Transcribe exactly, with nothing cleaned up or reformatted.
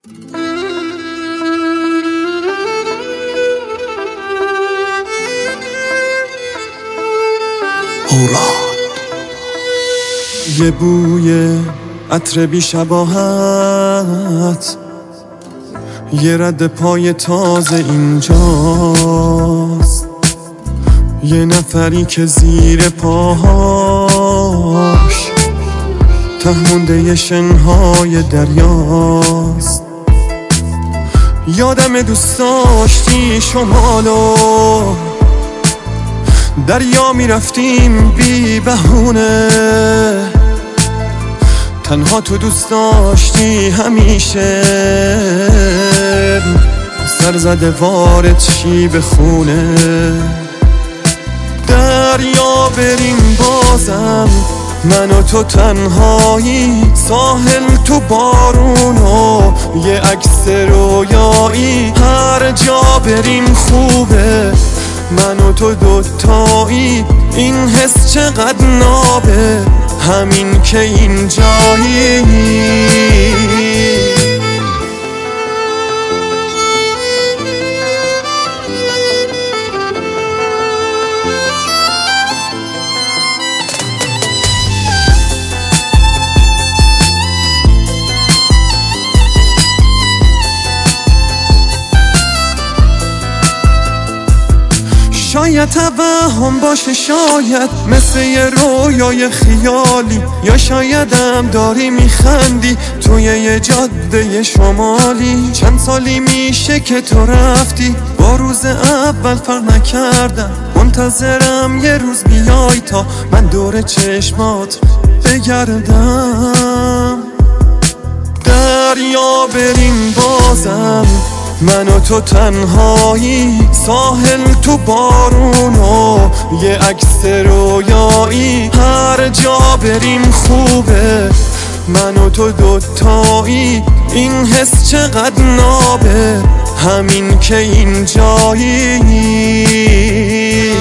یه بوی عطر بی شباهت، یه رد پای تازه اینجاست، یه نفری که زیر پاهاش ته مونده شنهای دریاست. یادم دوست داشتی شمالو دریا میرفتیم بی بهونه، تنها تو دوست داشتی همیشه سر زده وارد شی به خونه. دریا بریم بازم من و تو تنهایی، ساحل تو بارون و یه عکس رویایی. هر جا بریم خوبه من و تو دوتایی، این حس چقدر نابه همین که اینجایی. شاید توهم باشه، شاید مثل یه رویای خیالی، یا شایدم داری میخندی توی یه جاده شمالی. چند سالی میشه که تو رفتی، با روز اول فرق نکردم، منتظرم یه روز بیای تا من دور چشمات بگردم. دریا بریم بازم من و تو تنهایی، ساحل تو بارون و یه عکس رویایی. هر جا بریم خوبه من و تو دوتایی، این حس چقدر نابه همین که اینجایی.